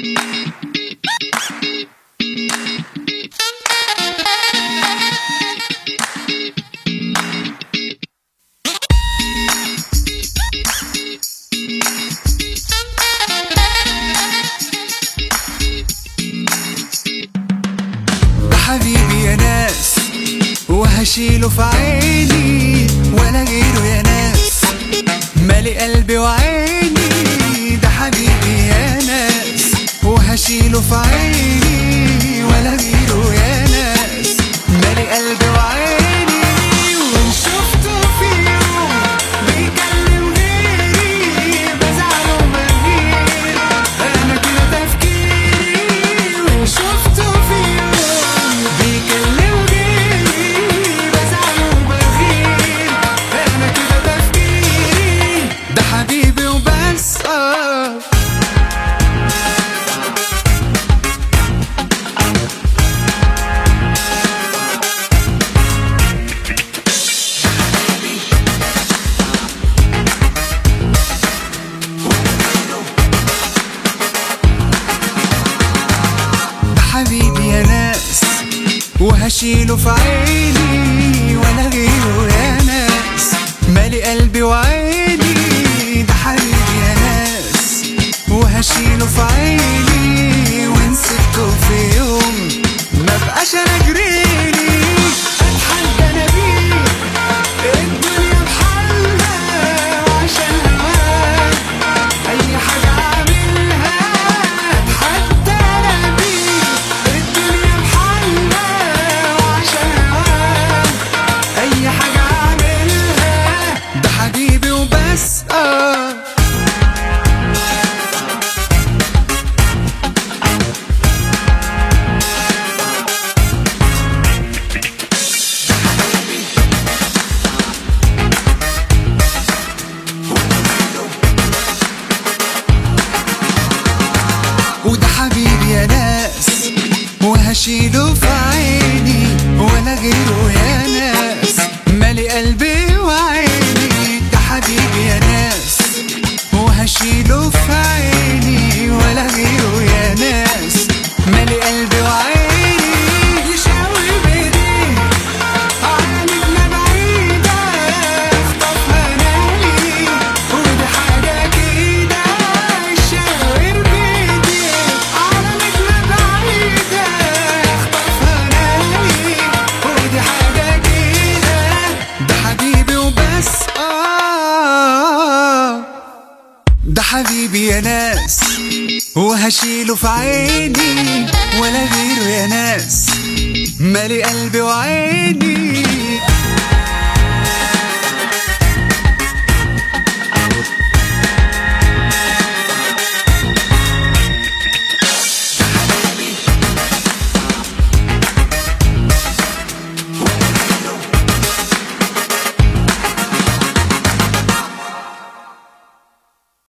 حبيبي يا ناس وهشيله في عيني ولا غيره يا ناس، مالي قلبي وعيني. ده حبيبي يا ناس وهشيله في عيني ولا غيره يا ناس، مالي قلبي وعيني. وإن شفته في يوم بيكلم غيري بزعل وبغير، أنا كده تفكيري. وإن شفته في يوم بيكلم غيري بزعل وبغير، أنا كده تفكيري. ده حبيبي وبس حبيبي يا ناس وهشيله في عيني ولا غيره يا ناس، مالي قلبي وعيني. ده حبيبي يا ناس وهشيله في عيني، وإن سبته في يوم ما بقاش انا جريلي اتحدى انا بيه الدنيا بحالها، وعشان هواه اي حاجه اعملها. اتحدى انا بيه الدنيا بحالها، وعشان هواه اي حاجه اعملها. ده حبيبي وبس وده حبيبي يا ناس وهشيله في عيني ولا غيره يا ناس، مالي قلبي وعيني. ده حبيبي يا ناس وهشيله في عيني ولا غيره يا ناس، مالي قلبي وعيني. يشاور بايديه على نجمة بعيدة اخطفها نالي، ودي حاجة كده. يشاور بايديه على نجمة بعيدة اخطفها نالي، ودي حاجة كده. ده حبيبي وبس ده حبيبي يا ناس وهشيله في عيني ولا غيره يا ناس، مالي قلبي وعيني.